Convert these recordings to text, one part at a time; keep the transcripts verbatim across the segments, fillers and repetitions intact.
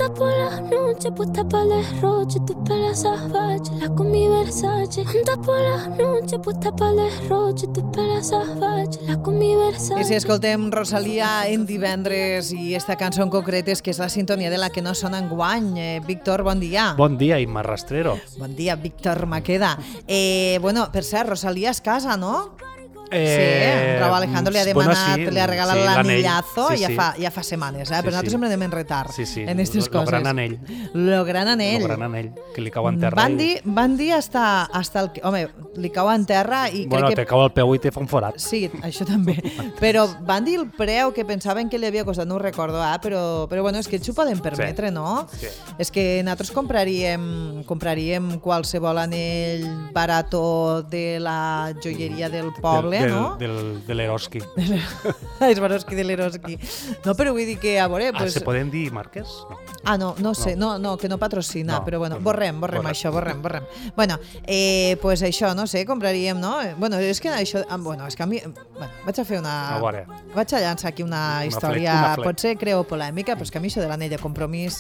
Anda por la noche, puesta para el derroche, tu pelo salvaje, la con mi Versace. Anda por la noche, puesta para el derroche, tu pelo salvaje, la con mi Versace. I si escoltem Rosalia en divendres i esta cançó en concret és que és la sintonia de la que no sona enguany. Eh, Víctor, bon dia. Bon dia, Imma Rastrero. Bon dia, Víctor Maqueda. Eh, bueno, per cert, Rosalia es casa, ¿no? Eh, sí, Raúl Alejandro li ha demanat, bueno, sí, li ha regalat sí, l'anillazo, sí, ja, sí. fa, ja fa setmanes, eh? Sí, però nosaltres sí. sempre anem en retard sí, sí. en aquestes lo, coses. Lo gran anell. Lo gran anell. Lo gran anell, que li cau en terra. Van i... dir, van dir hasta, hasta el... Home, li cau en terra i Bueno, crec que... te cau el peu i te fa un forat. Sí, això també. Però van dir el preu que pensaven que li havia costat, no ho recordo, eh? però, però bueno, és que ens ho podem permetre, sí. no? Sí. És que nosaltres compraríem, compraríem qualsevol anell barató de la joieria del poble, del, no? Del, del, de l'Eroski. És Baroski de l'Eroski. No, però vull dir que, a veure... Ah, Pues... se poden dir marques? No. Ah, no, no sé, no, no, que no patrocina, No, però bueno, no, borrem, borrem borrem. això, borrem, borrem. Bueno, eh, pues això, no sé, compraríem, no? Bueno, és que això, ah, bueno, és que a mi, bueno, vaig a fer una... A veure. Vaig a llançar aquí una, Una història, fle- una fle- potser creo polèmica, però és que a mi això de l'anell de compromís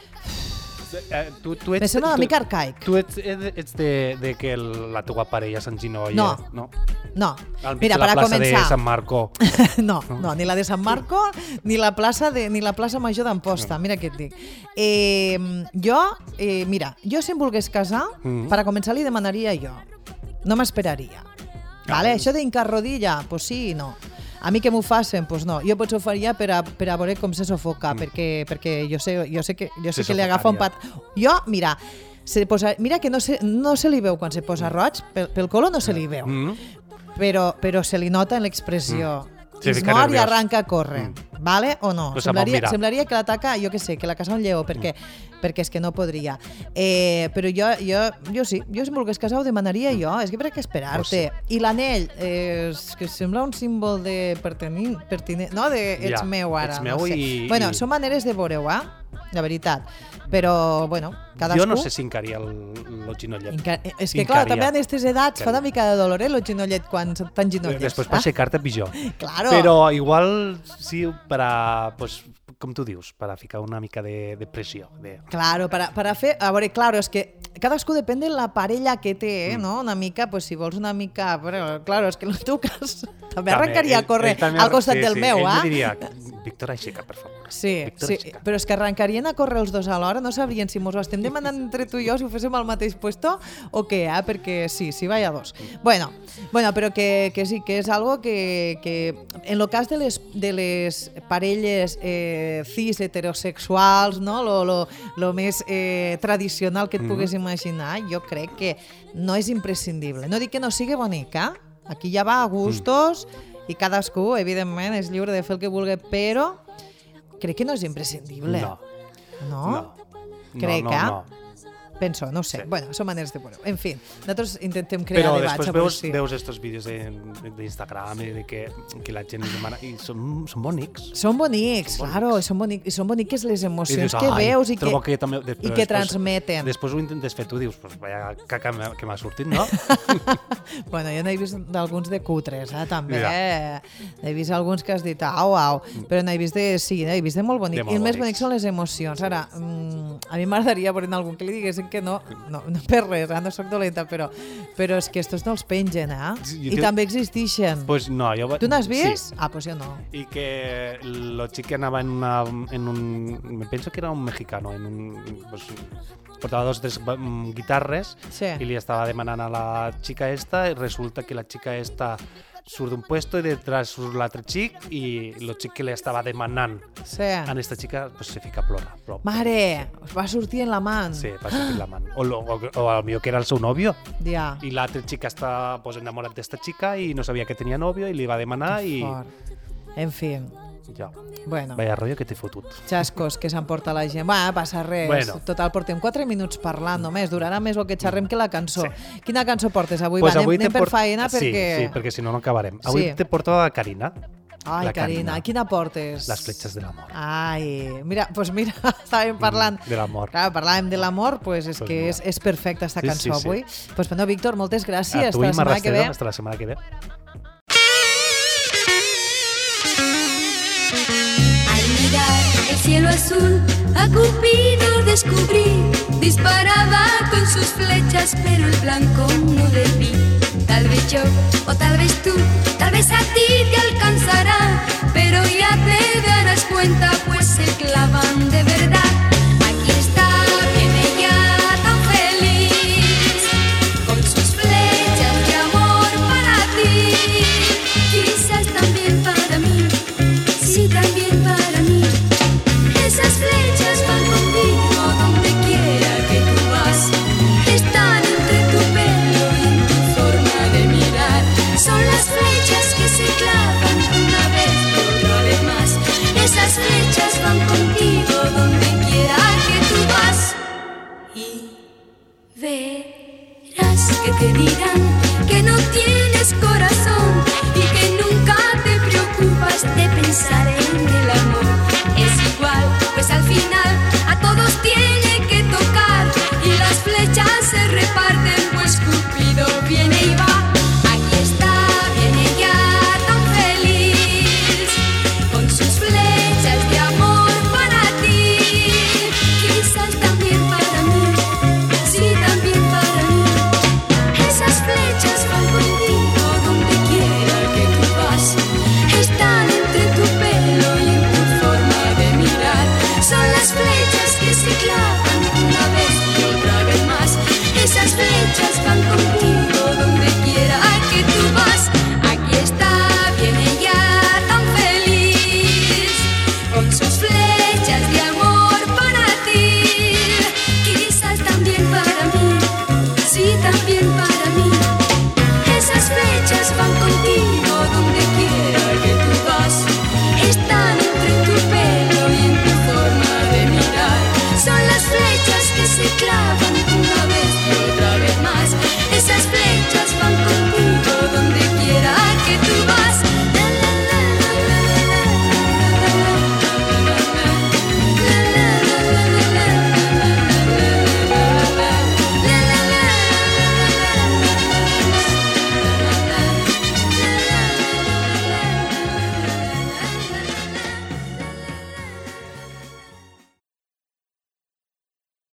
Eh, tu, tu ets, me sembla una tu, mica arcaic. Tu ets, ets de, de que el, la teua parella s'enginolla? No. no. No, Al mig mira, de la per a plaça començar... de Sant Marco. no, no, ni la de Sant Marco ni la plaça de ni la plaça Major d'Amposta, mira què et dic. Eh, jo, eh, mira, jo si em volgués casar, Mm. per a començar li demanaria jo. No m'esperaria. Vale? Ah, Això d'encarrodilla, pues sí i no. A mi que m'ho facin, pues no. Jo potser ho faria per a, per a veure com se sofoca, mm. perquè, perquè jo sé, jo sé que, jo sé Se que li agafa un sofocaria. pat... Jo, mira, se posa, mira que no se, no se li veu quan se posa roig, pel, pel color no se li veu. Mm. Però, però se li nota en l'expressió. Mm. Mm. Se Es fica mor i nerviós. arranca a córrer. Mm. Vale o no? Pues se pot Semblaria, mirar. semblaria que l'ataca, jo què sé, que la casa un lleó, perquè, mm. perquè és que no podria. Eh, però jo, jo, jo sí, jo si em volgués casar ho demanaria jo, és que per què esperar-te? Pues I l'anell, eh, és que sembla un símbol de pertenint, pertinent, no? De ets Ja, meu ara. ets no meu sé. i- Bueno, i- són maneres de veure-ho, eh? La veritat. Però, bueno, cadascú... Jo no sé si encaria el, el ginollet. Inca... És que, clar, Incaria. també en aquestes edats fa una mica de dolor, eh, el ginollet, quan t'han ginollet. Després per aixecar-te pitjor. Claro. Però igual sí per a, pues, com tu dius, per a ficar una mica de, de pressió. De... Claro, para, para fer... A veure, claro, és que cadascú depèn de la parella que té, eh, Mm. no? Una mica, pues si vols una mica... Però, claro, és que en el teu cas també També, arrancaria a ell- córrer ell també al costat sí, del sí. meu, ell eh? Ell diria, Víctor, aixeca, per favor. Sí, Víctor, sí, aixeca. però és que arrencarien a córrer els dos alhora, no sabrien si mos ho estem demanant entre tu i jo, si ho féssim al mateix puesto o què, eh? Perquè sí, sí, vaya dos. Bueno, bueno però que, que sí, que és algo que, que en el cas de les, de les parelles eh, cis heterosexuals, no? lo, lo, lo més eh, tradicional que et Mhm. pugues imaginar, jo crec que no és imprescindible. No dic que no sigui bonica, aquí ja va a gustos i cadascú, evidentment, és lliure de fer el que vulgui, però crec que no és imprescindible. No. No? No. Crec no, que... no, no. Penso, no ho sé. Sí. Bueno, són maneres de veure. En fi, nosaltres intentem crear Però debats. després a veure veus, si- veus estos vídeos de- d'Instagram i de que, que la gent li demana... I són, són bonics. Són bonics, Són claro, bonics. són bonics, i són boniques les I emocions dius, que "Ai, veus i que, trobo que, també, de, i però que després- transmeten. Després ho intentes fer tu, dius, pues vaya caca me- que m'ha sortit, no? Bueno, jo n'he vist d'alguns de cutres, eh, també. Ja. Eh? He vist alguns que has dit, au, au, però n'he vist de, sí, n'he vist de molt bonics. De molt I el més bonics. bonic són les emocions. Ara, mm, a mi m'agradaria veure algú que li diguessin que no, no, no per res, eh? No soc dolenta, però, però és que estos no els pengen, eh? Sí, I jo- també existeixen. Pues no, jo... va- Tu n'has vist? Sí. Ah, pues jo no. Y que lo chico andaba en una en un me pienso que era un mexicano en un pues portaba dos o tres mm, guitarres Sí. y le estaba demandando a la chica esta y resulta que la chica esta surt d'un puesto y detrás surt l'altre xic i el xic que li estava demanant Sí. a esta chica pues se fica a plorar. Plor. Mare, us va sortir en la man. Sí, va sortir la man. O, lo, o, o a lo millor que era el seu novio. Ja. I l'altre xic està pues, enamorat d'esta chica i no sabia que tenia novio i li va demanar i... Fort. En fi, Ja. bueno, Vaya rotllo que t'he fotut. xascos que s'emporta la gent. Va, passa res. Bueno. Total, portem quatre minuts parlant només. Durarà més el que xerrem que la cançó. Sí. Quina cançó portes avui? Pues Va, avui anem, anem te per port- faena sí, perquè... Sí, perquè si no, no acabarem. Avui Sí. te porto a Carina, Ai, la Carina, Carina. quina portes? les fletxes de l'amor. Ai, mira, pues mira, estàvem parlant... De l'amor. Clar, parlàvem de l'amor, pues és Pues que mira. és, és perfecta esta Sí, cançó sí, sí. avui. Pues bueno, Víctor, moltes gràcies. A tu Hasta i la setmana que ve. Hasta la setmana que ve. Al mirar el cielo azul, A Cupido descubrí, disparaba con sus flechas, pero el blanco no le vi. Tal vez yo, o tal vez tú, tal vez a ti te alcanzará